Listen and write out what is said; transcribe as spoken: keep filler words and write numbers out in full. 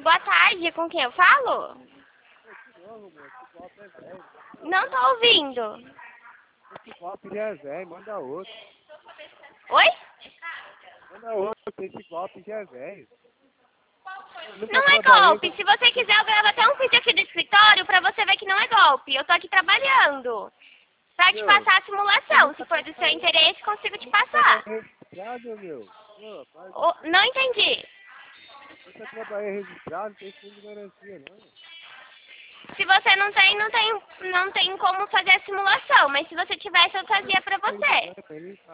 boa tarde, com quem eu falo? Não tô ouvindo. Esse golpe já é velho, manda outro. Oi? Manda outro, esse golpe já é velho. Não é golpe. Se você quiser, eu gravo até um vídeo aqui do escritório pra você ver que não é golpe. Eu tô aqui trabalhando. Pra te passar a simulação. Se for do seu interesse, consigo te passar. Registrado, meu? Pô, faz... Oh, não entendi. Você trabalha registrado, não tem fundo de garantia, não. Se você não tem, não tem, não tem como fazer a simulação. Mas se você tivesse, eu fazia pra você.